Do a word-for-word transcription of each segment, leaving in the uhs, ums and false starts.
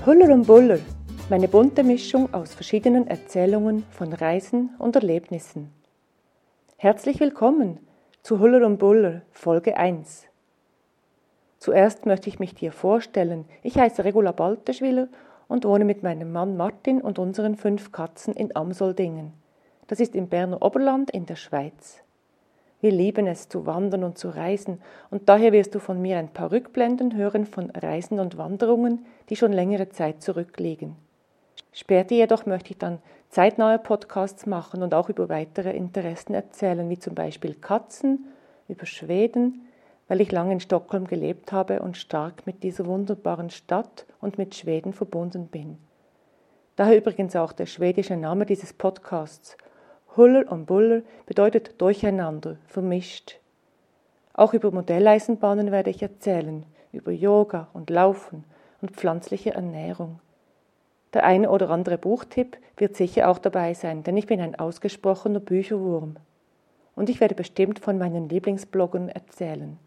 Huller und Buller, meine bunte Mischung aus verschiedenen Erzählungen von Reisen und Erlebnissen. Herzlich willkommen zu Huller und Buller, Folge eins. Zuerst möchte ich mich dir vorstellen. Ich heiße Regula Balteschwiller und wohne mit meinem Mann Martin und unseren fünf Katzen in Amsoldingen. Das ist im Berner Oberland in der Schweiz. Wir lieben es, zu wandern und zu reisen, und daher wirst du von mir ein paar Rückblenden hören von Reisen und Wanderungen, die schon längere Zeit zurückliegen. Später jedoch möchte ich dann zeitnahe Podcasts machen und auch über weitere Interessen erzählen, wie zum Beispiel Katzen, über Schweden, weil ich lange in Stockholm gelebt habe und stark mit dieser wunderbaren Stadt und mit Schweden verbunden bin. Daher übrigens auch der schwedische Name dieses Podcasts. Huller und Buller bedeutet durcheinander, vermischt. Auch über Modelleisenbahnen werde ich erzählen, über Yoga und Laufen und pflanzliche Ernährung. Der eine oder andere Buchtipp wird sicher auch dabei sein, denn ich bin ein ausgesprochener Bücherwurm. Und ich werde bestimmt von meinen Lieblingsbloggern erzählen.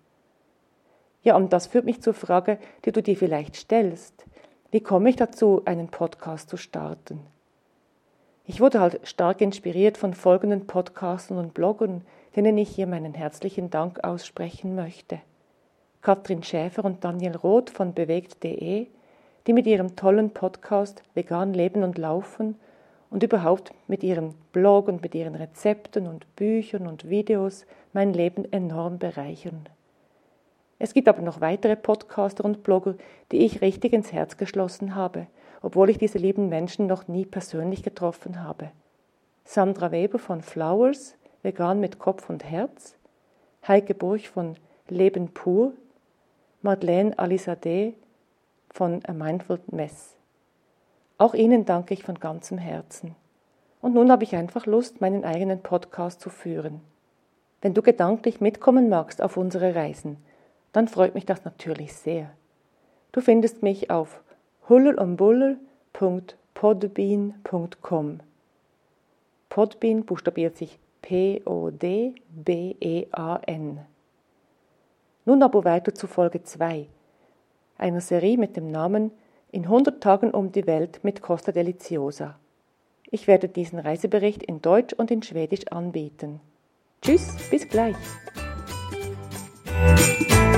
Ja, und das führt mich zur Frage, die du dir vielleicht stellst. Wie komme ich dazu, einen Podcast zu starten? Ich wurde halt stark inspiriert von folgenden Podcastern und Bloggern, denen ich hier meinen herzlichen Dank aussprechen möchte. Katrin Schäfer und Daniel Roth von bewegt punkt de, die mit ihrem tollen Podcast Vegan Leben und Laufen und überhaupt mit ihrem Blog und mit ihren Rezepten und Büchern und Videos mein Leben enorm bereichern. Es gibt aber noch weitere Podcaster und Blogger, die ich richtig ins Herz geschlossen habe, obwohl ich diese lieben Menschen noch nie persönlich getroffen habe. Sandra Weber von Flowers, Vegan mit Kopf und Herz, Heike Burch von Leben pur, Madeleine Alizadeh von A Mindful Mess. Auch ihnen danke ich von ganzem Herzen. Und nun habe ich einfach Lust, meinen eigenen Podcast zu führen. Wenn du gedanklich mitkommen magst auf unsere Reisen, dann freut mich das natürlich sehr. Du findest mich auf hullerundbuller punkt podbean punkt com. Podbean buchstabiert sich P O D B E A N. Nun aber weiter zu Folge zwei, einer Serie mit dem Namen In hundert Tagen um die Welt mit Costa Deliziosa. Ich werde diesen Reisebericht in Deutsch und in Schwedisch anbieten. Tschüss, bis gleich!